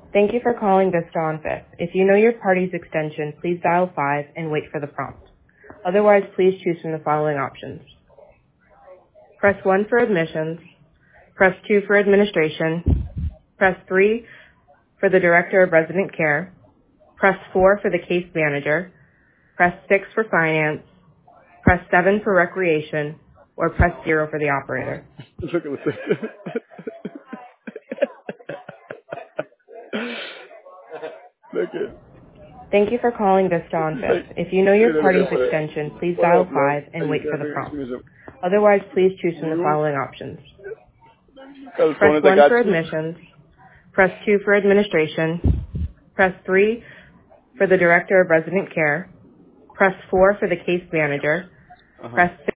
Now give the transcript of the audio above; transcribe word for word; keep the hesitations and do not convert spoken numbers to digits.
Thank you for calling Vista on Fifth. If you know your party's extension, please dial five and wait for the prompt. Otherwise, please choose from the following options. Press one for admissions. Press two for administration. Press three for the Director of Resident Care. Press four for the case manager. Press six for finance. Press seven for recreation. Or press zero for the operator. Look at the Look at Thank you for calling Vista on Fifth. If you know your party's extension, please dial five and wait for the prompt. Otherwise, please choose from the following options. Press one for admissions. Press two for administration. Press three for the Director of Resident Care. Press four for the case manager. Press six